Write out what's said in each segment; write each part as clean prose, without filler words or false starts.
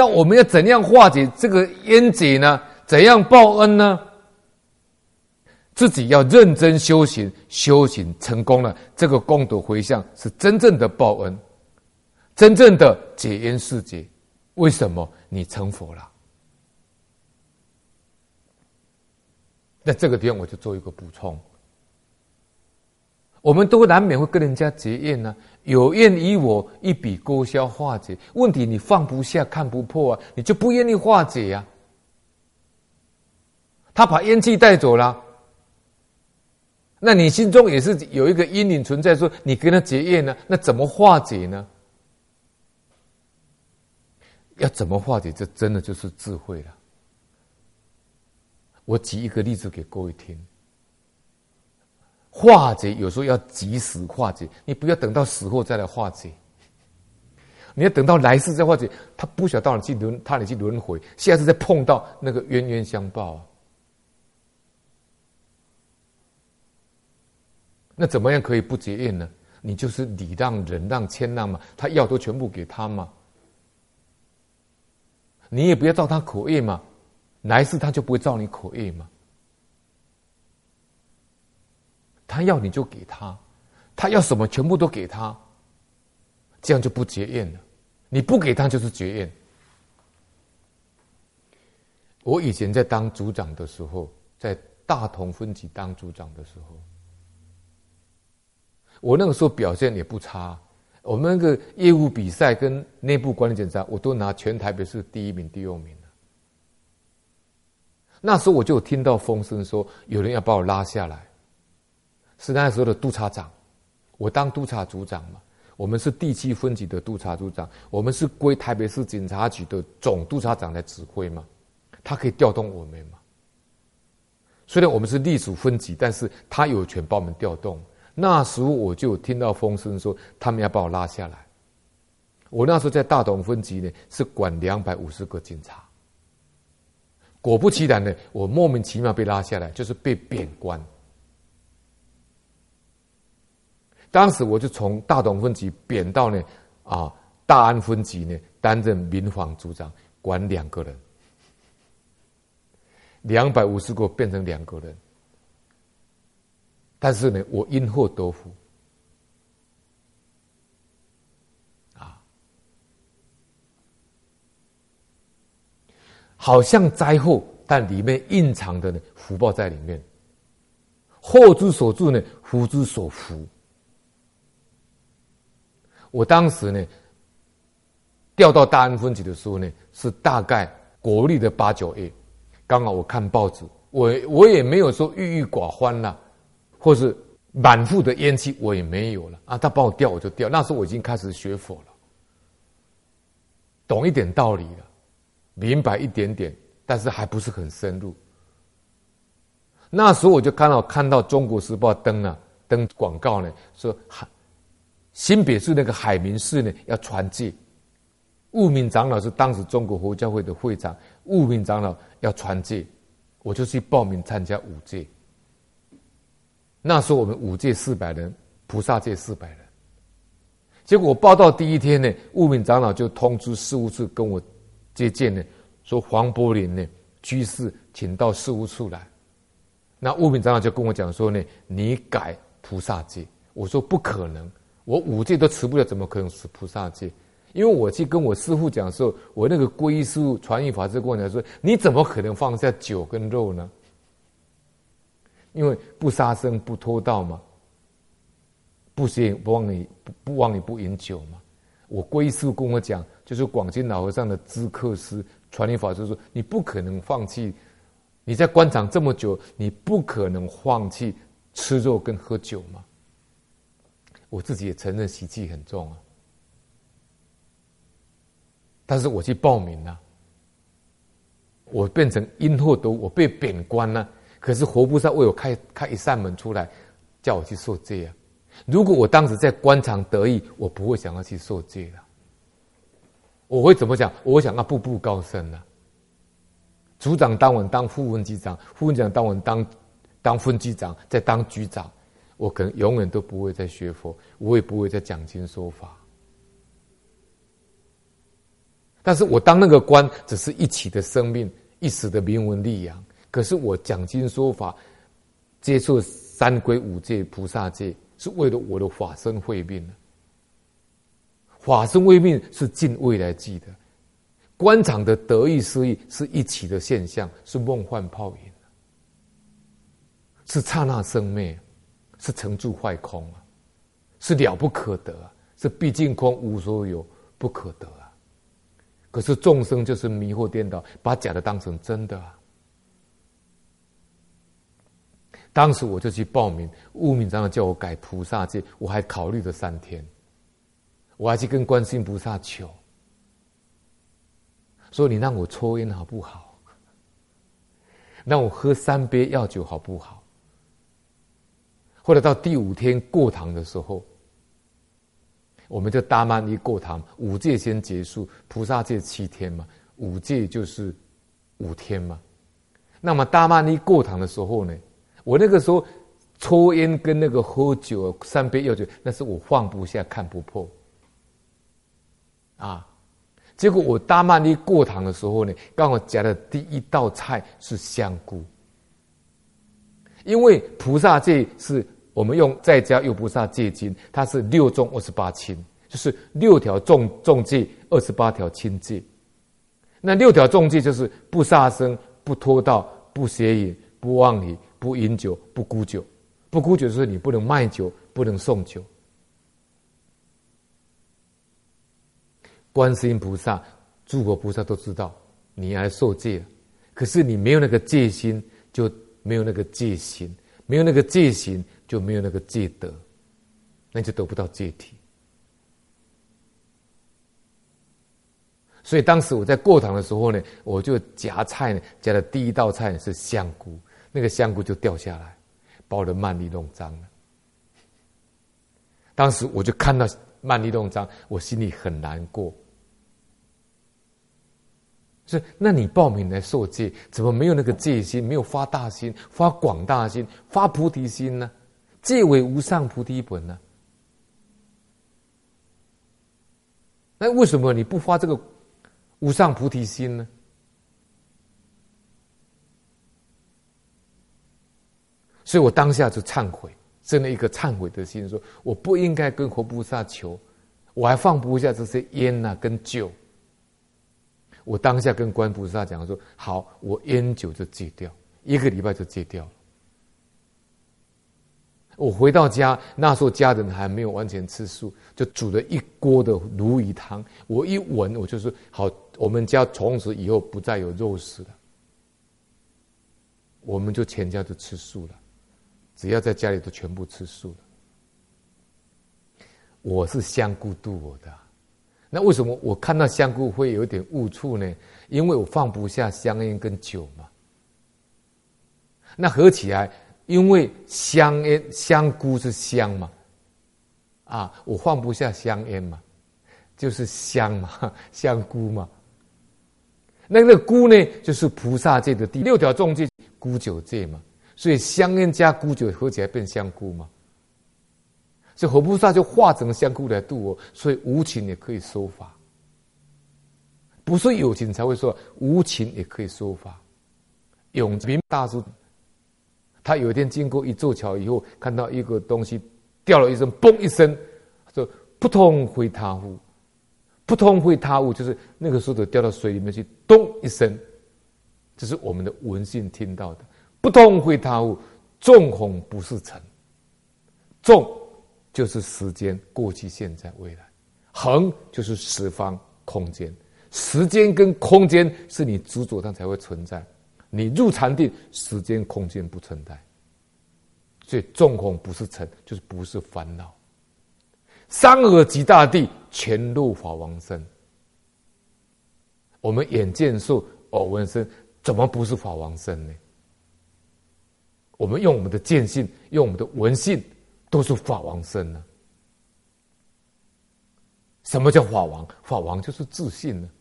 那我们要怎样化解这个冤结呢？怎样报恩呢？自己要认真修行，修行成功了，这个功德回向是真正的报恩，真正的解冤释结。为什么？你成佛了。那这个地方我就做一个补充。我们都难免会跟人家结怨呢，有怨于我，一笔勾销化解。问题你放不下，看不破啊，你就不愿意化解呀。他把冤气带走了，那你心中也是有一个阴影存在，说你跟他结怨呢，那怎么化解呢？要怎么化解？这真的就是智慧了。我举一个例子给各位听。化解有时候要及时化解，你不要等到死后再来化解，你要等到来世再化解。他不晓得到你去轮回，下次再碰到那个冤冤相报啊。那怎么样可以不结怨呢？你就是礼让、忍让、谦让嘛，他要都全部给他嘛。你也不要照他口业嘛，来世他就不会照你口业嘛。他要你就给他，他要什么全部都给他，这样就不结怨了。你不给他就是结怨。我以前在当组长的时候，在大同分局当组长的时候，我那个时候表现也不差。我们那个业务比赛跟内部管理检查，我都拿全台北市第1名、第2名了。那时候我就有听到风声说，有人要把我拉下来。是那时候的督察长，我当督察组长嘛，我们是第7分局的督察组长，我们是归台北市警察局的总督察长来指挥嘛，他可以调动我们嘛。虽然我们是隶属分局，但是他有权把我们调动。那时候我就有听到风声说，他们要把我拉下来。我那时候在大同分局呢，是管250个警察。果不其然呢，我莫名其妙被拉下来，就是被贬官。当时我就从大同分局贬到呢大安分局呢，担任民防组长，管2个人，250个变成2个人。但是呢，我因祸得福好像灾祸，但里面蕴藏的呢福报在里面。祸之所至呢，福之所伏。我当时呢调到大安分局的时候呢，是大概国历的8、9月，刚好我看报纸，我也没有说郁郁寡欢啦，或是满腹的冤气，我也没有了啊。他帮我调我就调，那时候我已经开始学佛了，懂一点道理了，明白一点点，但是还不是很深入。那时候我就看到《中国时报》登广告呢，说新北市那个海明寺呢要传戒，悟明长老是当时中国佛教会的会长，悟明长老要传戒，我就去报名参加五戒。那时候我们五戒400人，菩萨戒400人。结果我报到第一天呢，悟明长老就通知事务处跟我接见呢，说黄柏林呢居士请到事务处来。那悟明长老就跟我讲说呢，你改菩萨戒。我说不可能，我五戒都持不了，怎么可能持菩萨戒？因为我去跟我师父讲的时候，我那个皈依师父传译法师跟我讲说，你怎么可能放下酒跟肉呢？因为不杀生不偷盗嘛，不忘你不饮酒嘛。我皈依师父跟我讲，就是广钦老和尚的知客师传译法师说，你不可能放弃，你在官场这么久，你不可能放弃吃肉跟喝酒嘛。我自己也承认习气很重啊，但是我去报名了，我变成因祸得，我被贬官了。可是活菩萨为我开一扇门出来，叫我去受戒啊！如果我当时在官场得意，我不会想要去受戒了。我会怎么讲？我会想要步步高升啊！组长当完当副分局长，副分局长当完当分局长，再当局长，我可能永远都不会再学佛，我也不会再讲经说法。 但是我当那个官，只是一起的生命，一时的名闻利养。可是我讲经说法，接触三皈五戒、菩萨戒，是为了我的法身慧命。法身慧命是尽未来际的，官场的得意失意是一起的现象，是梦幻泡影，是刹那生灭，是成住坏空啊，是了不可得啊，是毕竟空无所有，不可得啊。可是众生就是迷惑颠倒，把假的当成真的啊。当时我就去报名，悟明长老叫我改菩萨戒，我还考虑了3天，我还去跟观世音菩萨求，说你让我抽烟好不好？让我喝3杯药酒好不好？后来到第5天过堂的时候，我们就大曼尼过堂，5戒先结束，菩萨戒7天嘛，5戒就是5天嘛。那么大曼尼过堂的时候呢，我那个时候抽烟跟那个喝酒3杯药酒，那是我放不下看不破啊。结果我大曼尼过堂的时候呢，刚好夹的第1道菜是香菇，因为菩萨戒是我们用在家有菩萨戒经，它是6重28轻，就是6条重戒，28条轻戒。那6条重戒就是不杀生、不偷盗、不邪淫、不妄语、不饮酒、不沽酒。不沽酒就是你不能卖酒，不能送酒。观世音菩萨、诸佛菩萨都知道你来受戒了，可是你没有那个戒心，就没有那个戒行，没有那个戒行，就没有那个戒德，那就得不到戒体。所以当时我在过堂的时候呢，我就夹菜呢，夹的第1道菜是香菇，那个香菇就掉下来，把我的曼利弄脏了。当时我就看到曼利弄脏，我心里很难过。所以，那你报名来受戒，怎么没有那个戒心，没有发大心、发广大心、发菩提心呢？戒为无上菩提本呢？那为什么你不发这个无上菩提心呢？所以我当下就忏悔，生了一个忏悔的心，说我不应该跟活菩萨求，我还放不下这些烟啊跟酒。我当下跟观菩萨讲说，好，我烟酒就戒掉，1个礼拜就戒掉了。我回到家，那时候家人还没有完全吃素，就煮了1锅的鲈鱼汤。我一闻，我就说好，我们家从此以后不再有肉食了，我们就全家都吃素了，只要在家里都全部吃素了。我是香菇度我的。那为什么我看到香菇会有点误触呢？因为我放不下香烟跟酒嘛。那合起来，因为香菇是香嘛，啊，我放不下香烟嘛，就是香嘛，香菇嘛。那个菇呢，就是菩萨戒的第6条重戒，菇酒戒嘛。所以香烟加菇酒合起来变香菇嘛。所以活菩萨就化成香菇来度我，所以无情也可以说法，不是有情才会说，无情也可以说法。永明大师，他有一天经过一座桥以后，看到一个东西掉了一声，嘣一声，说扑通灰他乎，扑通灰他乎，就是那个石头掉到水里面去，咚一声，这是我们的闻性听到的。扑通灰他乎，众红不是尘，众就是时间，过去、现在、未来；恒就是十方空间。时间跟空间是你执着它才会存在。你入禅定，时间空间不存在。所以众红不是尘，就是不是烦恼。三耳及大地，全入法王身。我们眼见受，耳闻声，怎么不是法王身呢？我们用我们的见性，用我们的闻性，都是法王身呢。什么叫法王？法王就是自信呢，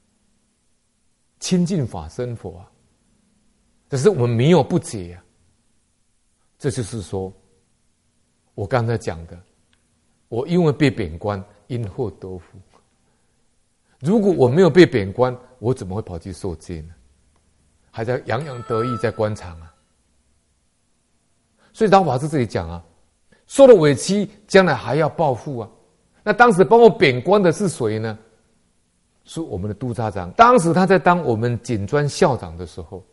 亲近法身佛啊。只是我们迷有不解啊。这就是说，我刚才讲的，我因为被贬官，因祸得福。 如果我没有被贬官，我怎么会跑去受戒呢？还在洋洋得意在官场啊。所以老法师这里讲啊，受了委屈，将来还要报复啊。那当时帮我贬官的是谁呢？是我们的督察长。当时他在当我们警专校长的时候，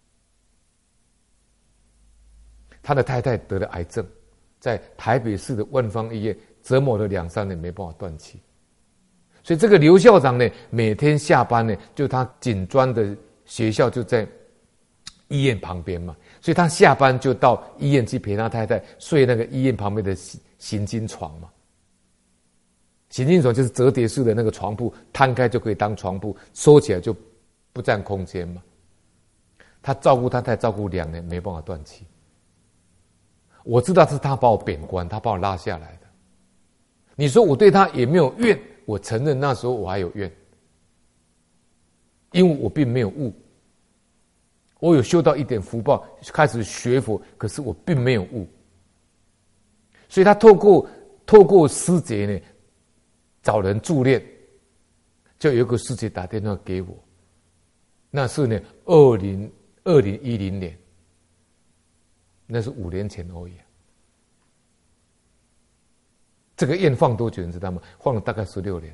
他的太太得了癌症，在台北市的万芳医院折磨了2-3年，没办法断气。所以这个刘校长呢，每天下班呢，就他警专的学校就在医院旁边嘛，所以他下班就到医院去陪他太太睡那个医院旁边的行经床嘛。行经床就是折叠式的那个床铺，摊开就可以当床铺，收起来就不占空间嘛。他照顾他太太照顾2年，没办法断气。我知道是他把我贬官，他把我拉下来的。你说我对他也没有怨，我承认那时候我还有怨，因为我并没有悟，我有修到一点福报，开始学佛，可是我并没有悟。所以他透过师姐呢，找人助念，就有一个师姐打电话给我，那是呢2010年，那是5年前而已。这个愿放多久你知道吗？放了大概16年。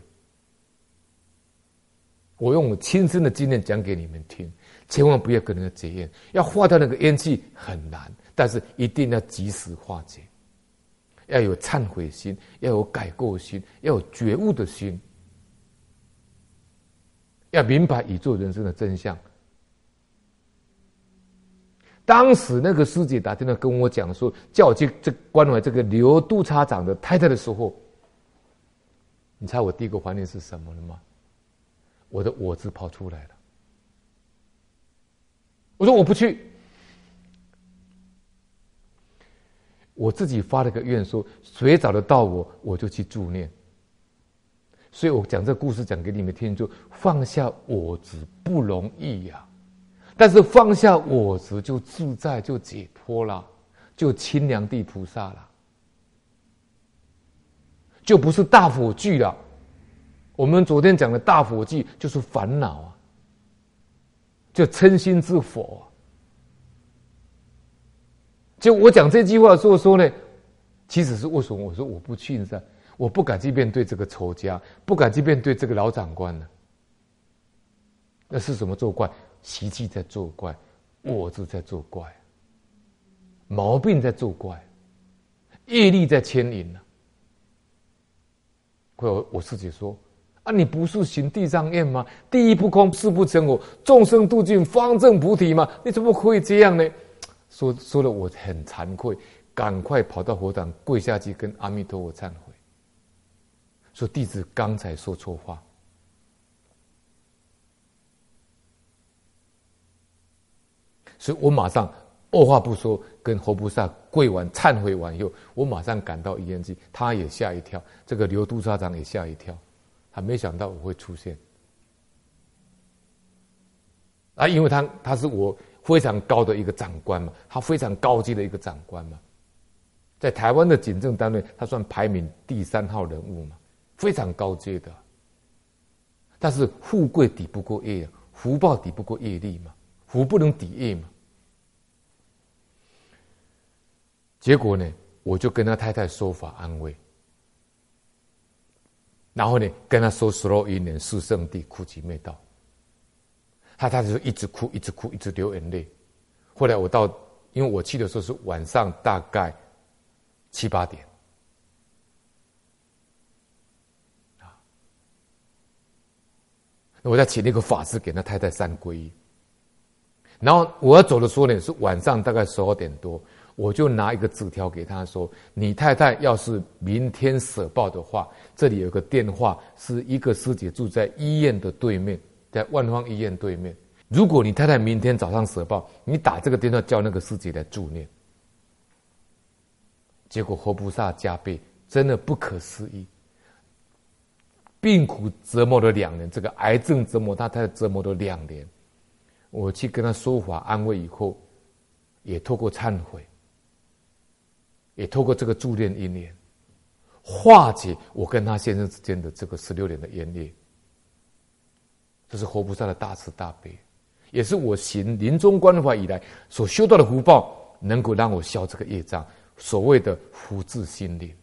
我用我亲身的经验讲给你们听，千万不要跟人家结怨，要化掉那个冤气很难，但是一定要及时化解，要有忏悔心，要有改过心，要有觉悟的心，要明白宇宙人生的真相。当时那个师姐打电话跟我讲说，叫我去关怀这个刘督察长的太太的时候，你猜我第一个反应是什么了吗？我的我字跑出来了。我说我不去。我自己发了个愿说，谁找得到我，我就去助念。所以我讲这个故事讲给你们听，就放下我执不容易呀。但是放下我执就自在，就解脱了，就清凉地菩萨了，就不是大火炬了。我们昨天讲的大火炬就是烦恼啊，就嗔心之火啊。就我讲这句话的时候说呢，其实是为什么我说我不去呢？我不敢去面对这个仇家，不敢去面对这个老长官呢。那是什么作怪？习气在作怪，我执在作怪，毛病在作怪，业力在牵引呢。我师姐说啊，你不是行地藏愿吗？地狱不空，誓不成我，众生度尽，方正菩提吗？你怎么可以这样呢？说了我很惭愧，赶快跑到佛堂跪下去跟阿弥陀佛忏悔，说弟子刚才说错话。所以我马上二话不说，跟活菩萨跪完忏悔完以后，我马上赶到医院去，他也吓一跳，这个刘督察长也吓一跳，他没想到我会出现。啊，因为他是我非常高的一个长官嘛，他非常高级的一个长官嘛，在台湾的警政单位，他算排名第3号人物嘛，非常高阶的。但是富贵抵不过业，福报抵不过业力嘛，福不能抵业嘛。结果呢，我就跟他太太说法安慰，然后呢，跟他说16亿年四圣地哭泣灭道。他太太就一直哭，一直哭，一直流眼泪。后来我到，因为我去的时候是晚上大概7、8点，我再请那个法师给他太太3皈依。然后我要走的时候呢，是晚上大概12点多，我就拿一个纸条给他说：“你太太要是明天舍报的话，这里有个电话，是一个师姐住在医院的对面，在万芳医院对面。如果你太太明天早上舍报，你打这个电话叫那个师姐来助念。”结果活菩萨加倍，真的不可思议。病苦折磨了2年，这个癌症折磨他太太折磨了2年。我去跟他说法安慰以后，也透过忏悔，也透过这个助念因缘，化解我跟他先生之间的这个16年的冤孽。 这是活菩萨的大慈大悲，也是我行临终关怀以来所修到的福报，能够让我消这个业障，所谓的福至心灵。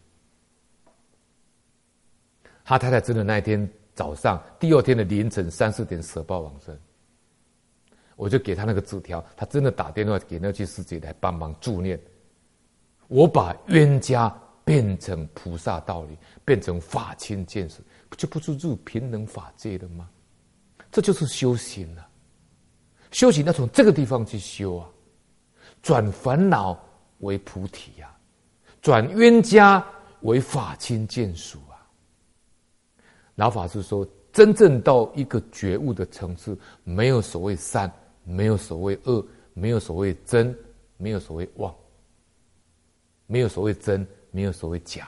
他太太真的那一天早上，第二天的凌晨3、4点舍报往生，我就给他那个纸条，他真的打电话给那具师姐来帮忙助念。我把冤家变成菩萨道理，变成法亲见识，就不是入平等法界了吗？这就是修行了。修行要从这个地方去修啊，转烦恼为菩提啊，转冤家为法亲见属啊。老法师说，真正到一个觉悟的层次，没有所谓善，没有所谓恶，没有所谓真，没有所谓妄，没有所谓真，没有所谓假。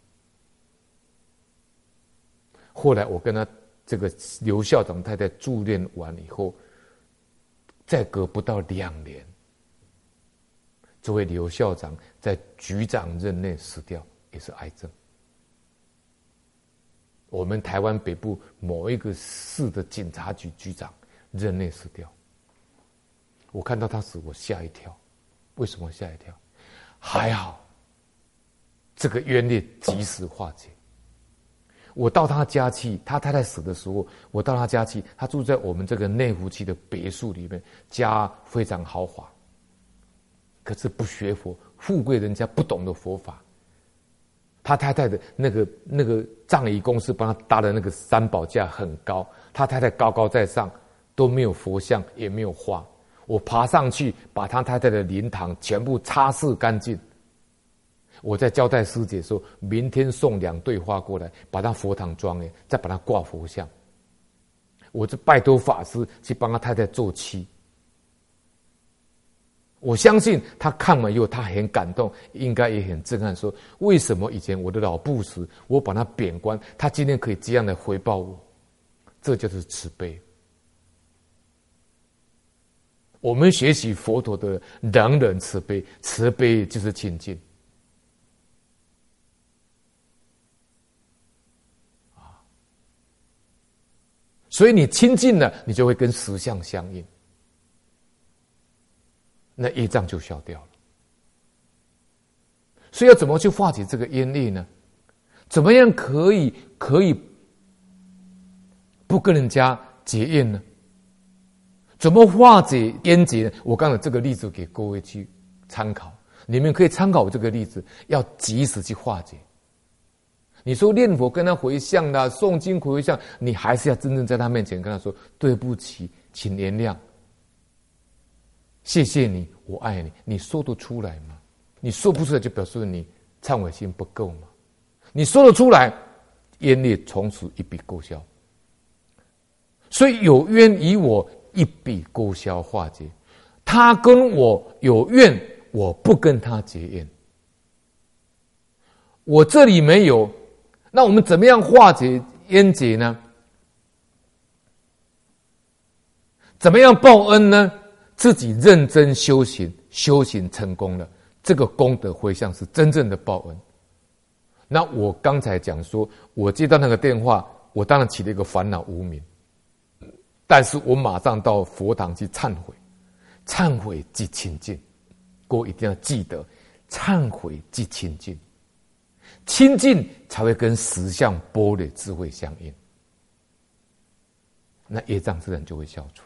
后来我跟他这个刘校长太太助念完以后，再隔不到2年，这位刘校长在局长任内死掉，也是癌症。我们台湾北部某一个市的警察局局长任内死掉，我看到他死，我吓一跳。为什么吓一跳？还好，这个冤孽及时化解。我到他家去，他太太死的时候，我到他家去，他住在我们这个内湖区的别墅里面，家非常豪华，可是不学佛，富贵人家不懂得佛法。他太太的那个葬仪公司帮他搭的那个三宝架很高，他太太高高在上，都没有佛像，也没有画。我爬上去，把他太太的灵堂全部擦拭干净。我在交代师姐说，明天送2对花过来，把他佛堂庄严，再把他挂佛像。我就拜托法师去帮他太太做漆。我相信他看完以后，他很感动，应该也很震撼，说为什么以前我的老布施，我把他贬官，他今天可以这样来回报我？这就是慈悲。我们学习佛陀的人人慈悲，慈悲就是亲近。所以你亲近了，你就会跟实相相应，那业障就消掉了。所以要怎么去化解这个业力呢？怎么样可以不跟人家结怨呢？怎么化解冤结呢？我刚才这个例子给各位去参考，你们可以参考我这个例子，要及时去化解。你说念佛跟他回向啦，诵经回向，你还是要真正在他面前跟他说对不起，请原谅，谢谢你，我爱你。你说得出来吗？你说不出来，就表示你忏悔心不够嘛。你说得出来，冤孽从此一笔勾销。所以有冤于我，一笔勾销化解。他跟我有怨，我不跟他结怨。我这里没有，那我们怎么样化解冤结呢？怎么样报恩呢？自己认真修行，修行成功了，这个功德回向是真正的报恩。那我刚才讲说，我接到那个电话，我当然起了一个烦恼无明，但是我马上到佛堂去忏悔，忏悔即清净。各位一定要记得，忏悔即清净，清净才会跟实相般若智慧相应，那业障自然就会消除。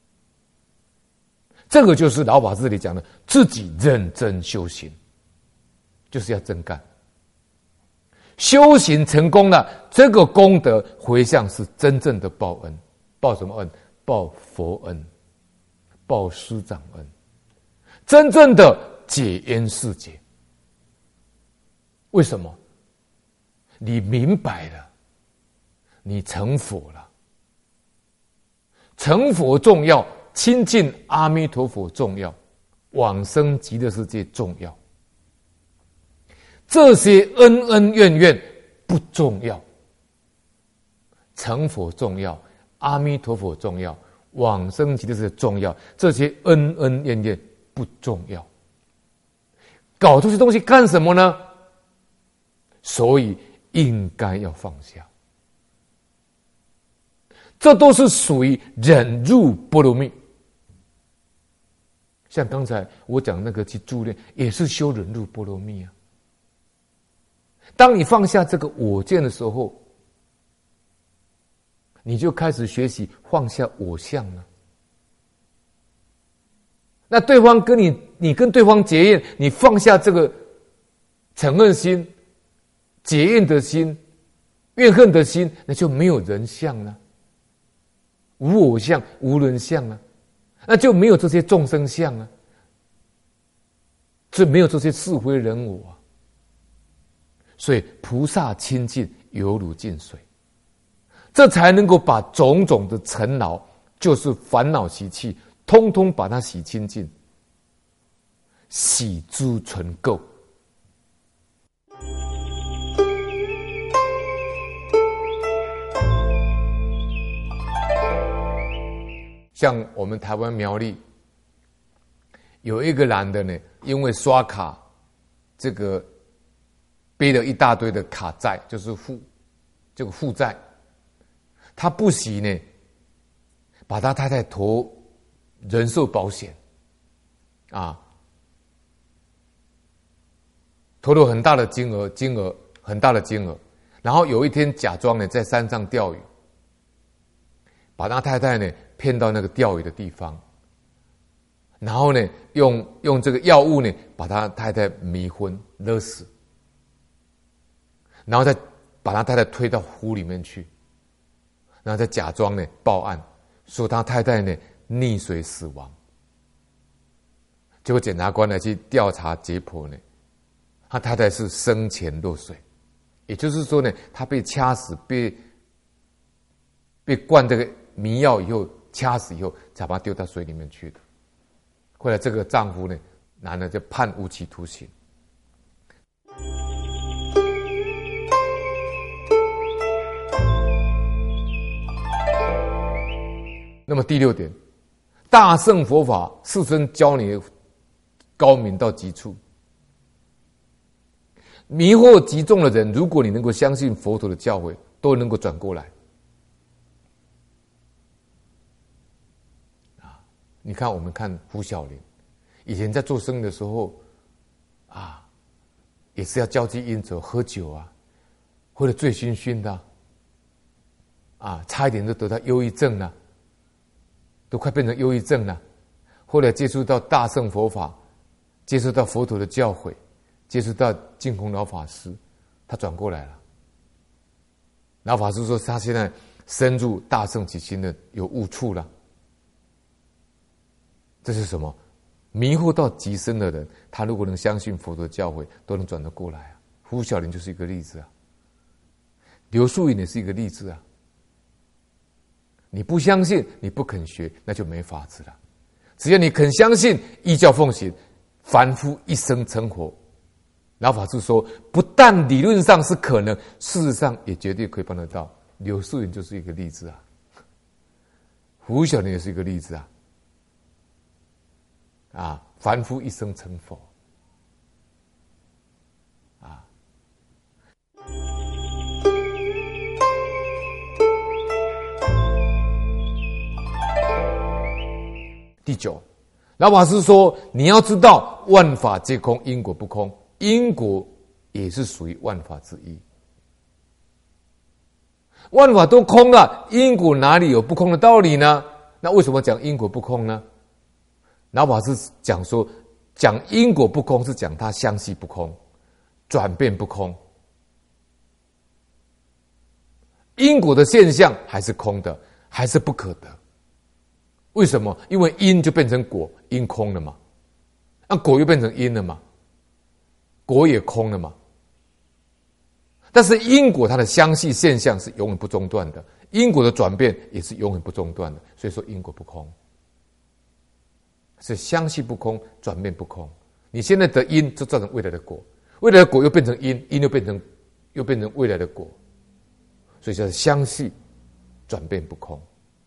这个就是老法师这里讲的，自己认真修行，就是要真干。修行成功了，这个功德回向是真正的报恩。报什么恩？报佛恩，报师长恩，真正的解冤释结。为什么？你明白了，你成佛了。成佛重要，亲近阿弥陀佛重要，往生极乐世界重要。这些恩恩怨怨不重要，成佛重要，阿弥陀佛重要，往生极乐世界重要。这些恩恩怨怨不重要。搞这些东西干什么呢？所以应该要放下。 这都是属于忍辱波罗蜜。像刚才我讲那个去助念，也是修忍辱波罗蜜啊。当你放下这个我见的时候，你就开始学习放下我相了。那对方跟你跟对方结怨，你放下这个嗔恨心、结怨的心、怨恨的心，那就没有人相了，无我相、无人相了，那就没有这些众生相啊，就没有这些是非人我啊。所以菩萨清净犹如净水，这才能够把种种的尘劳，就是烦恼习气，通通把它洗清净，洗诸尘垢。像我们台湾苗栗有一个男的呢，因为刷卡这个背了一大堆的卡债，就是这个负债，他不惜呢把他太太投人寿保险啊，投入很大的金额很大的金额，然后有一天假装呢在山上钓鱼，把他太太呢骗到那个钓鱼的地方，然后呢用这个药物呢把他太太迷昏勒死，然后再把他太太推到湖里面去，然后再假装呢报案，说他太太呢溺水死亡。结果检察官呢去调查解剖呢，他太太是生前落水，也就是说呢，他被掐死，被灌这个迷药以后掐死以后，才把他丢到水里面去的。后来这个丈夫呢，男的就判无期徒刑。那么第六点，大乘佛法世尊教你高明到极处，迷惑极重的人，如果你能够相信佛陀的教诲，都能够转过来。你看，我们看胡小林，以前在做生意的时候，也是要交际应酬、喝酒啊，喝得醉醺醺的，差一点就得到忧郁症了，都快变成忧郁症了。后来接触到大乘佛法，接触到佛陀的教诲，接触到净空老法师，他转过来了。老法师说，他现在深入大乘起心的有悟处了。这是什么？迷惑到极深的人，他如果能相信佛陀教诲，都能转得过来啊。胡小林就是一个例子啊，刘素云也是一个例子啊。你不相信，你不肯学，那就没法子了。只要你肯相信，依教奉行，凡夫一生成佛。老法师说，不但理论上是可能，事实上也绝对可以办得到。刘素云就是一个例子啊，胡小林也是一个例子啊。凡夫一生成佛第九，老法师说，你要知道万法皆空，因果不空，因果也是属于万法之一。万法都空了，因果哪里有不空的道理呢？那为什么讲因果不空呢？老法师讲说，讲因果不空是讲它相续不空，转变不空。因果的现象还是空的，还是不可得。为什么？因为因就变成果，因空了嘛，那果又变成因了嘛，果也空了嘛。但是因果它的相续现象是永远不中断的，因果的转变也是永远不中断的，所以说因果不空。是相续不空，转变不空。你现在得因，就造成未来的果，未来的果又变成因，因又变成未来的果，所以叫相续转变不空。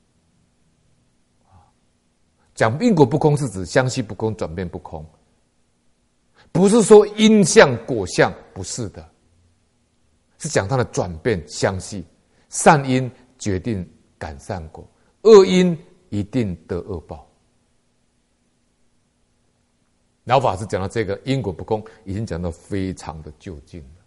讲因果不空是指相续不空，转变不空，不是说因相果相，不是的，是讲它的转变相续，善因决定感善果，恶因一定得恶报。老法师讲到这个因果不公，已经讲到非常的究竟了。